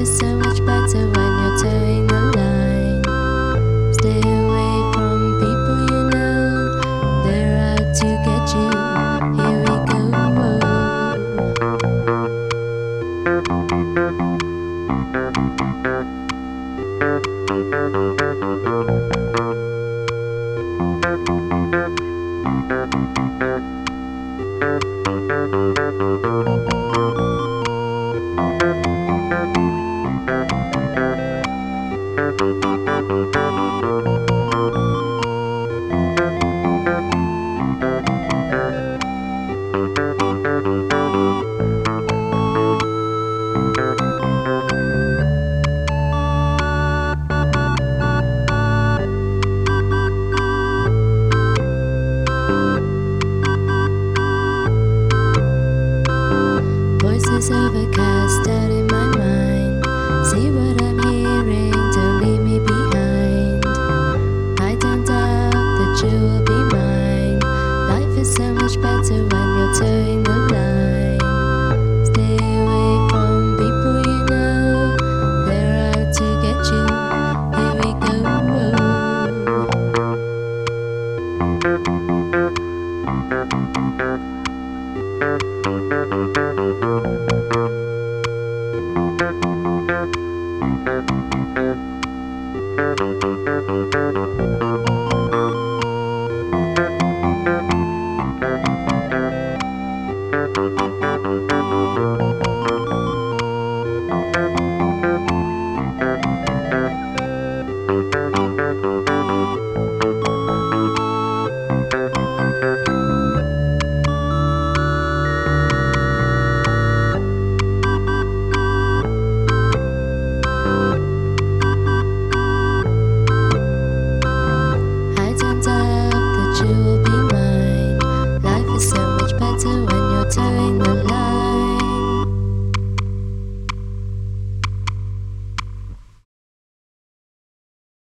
is so much better when you're towing the line. Stay away from people you know, they're out to get you. Here we go. Voices overcast out in my mind. See what I'm hearing, don't leave me behind. I don't doubt that you will be mine. Life is so much better when you're towing the line. Stay away from people you know, they're out to get you. Here we go.